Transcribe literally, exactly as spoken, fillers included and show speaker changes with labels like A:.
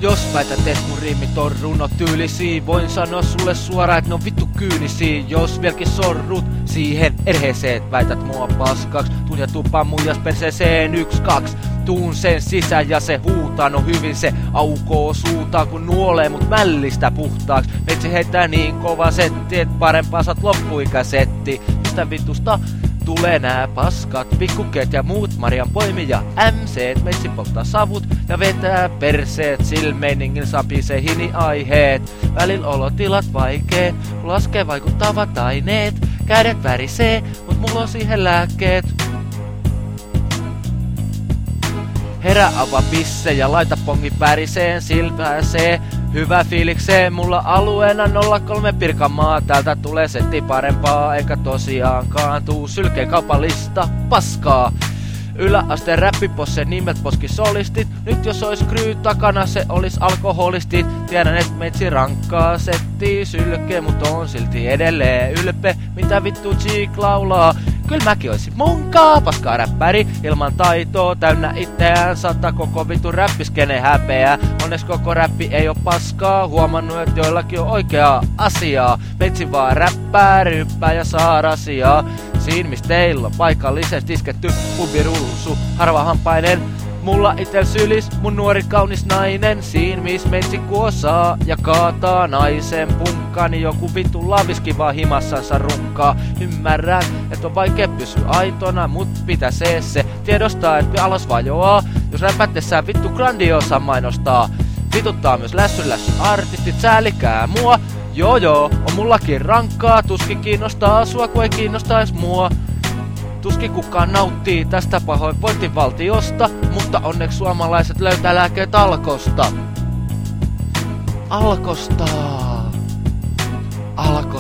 A: Jos väität, et mun riimit on runotyylisiä, voin sanoa sulle suoraan, et ne on vittu kyynisiä. Jos vieläkin sorrut siihen erheeseen, väität mua paskaks, tuun ja tupaan muijas perseeseen yks kaks. Tuun sen sisään ja se huutaa, no hyvin se aukoo suutaan, kun nuolee mut mällistä puhtaaks. Metsi heittää niin kova setti, et parempaa saat loppuikäsetti. Mistä vitusta tulee nää paskat, pikkukeet ja muut Marian poimija M C, metsi polttaa savut ja vetää perseet, silmeiningin sapisee hini-aiheet. Välillä olotilat vaikeet, kun laskee vaikuttavat aineet. Kädet värisee, mut mulla on siihen lääkkeet. Herä avaa pisse ja laita pongi päriseen, silpääsee. Hyvä fiilikseen, mulla alueena nolla kolme Pirkanmaa. Täältä tulee setti parempaa, eikä tosiaankaan tuu sylkeen kaupallista paskaa. Yläasteen räppiposse nimet poskisolistit. Nyt jos ois kryy takana, se olis alkoholistit. Tiedän et meitsi rankkaa setti sylkee, mut on silti edelleen ylpe. Mitä vittu Cheek laulaa? Kyl mäkin oisin munkaa, paskaa räppäri ilman taitoa, täynnä itseään, saattaa koko vittu räppiskene häpeää. Onnes koko räppi ei oo paskaa, huomannut et joillakin on oikeaa asiaa. Meitsi vaan räppää, ryppää ja saa rasiaa. Siin mis teillä on paikallisesti isketty pubirulsu, harvahampainen. Mulla itel sylis, mun nuori kaunis nainen. Siin mis meitsi kuosaa ja kaataa naisen punkkani. Joku vittu laviski vaan himassansa runkaa. Ymmärrän, et on vaikea pysyä aitona, mut pitäsee se tiedostaa, et alas vajoaa. Jos räpättessään vittu grandiosa mainostaa. Vituttaa myös lässy lässy artistit, säälikää mua. Joo joo, on mullakin rankkaa, tuskin kiinnostaa sua, kun ei kiinnostais mua. Tuskin kukaan nauttii tästä pahoinvointivaltiosta, mutta onneksi suomalaiset löytää lääkkeet alkosta. Alkosta. Alkosta.